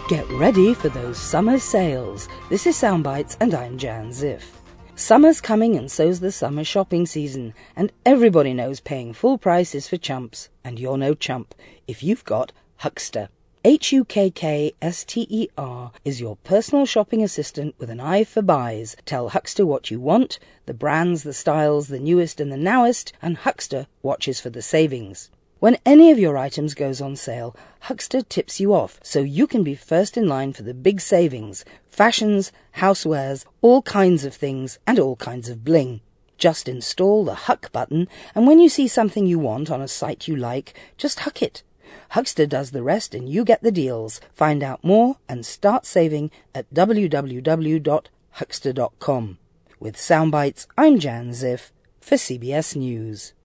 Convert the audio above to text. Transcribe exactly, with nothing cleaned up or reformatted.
Get ready for those summer sales. This is Soundbites and I'm Jan Ziff. Summer's coming and so's the summer shopping season, and everybody knows paying full price is for chumps, and you're no chump if you've got Huckster. H U K K S T E R is your personal shopping assistant with an eye for buys. Tell Huckster what you want, the brands, the styles, the newest and the nowest, and Huckster watches for the savings. When any of your items goes on sale, Huckster tips you off so you can be first in line for the big savings. Fashions, housewares, all kinds of things and all kinds of bling. Just install the Huck button, and when you see something you want on a site you like, just Huck it. Huckster does the rest and you get the deals. Find out more and start saving at w w w dot huckster dot com. With Soundbites, I'm Jan Ziff for C B S News.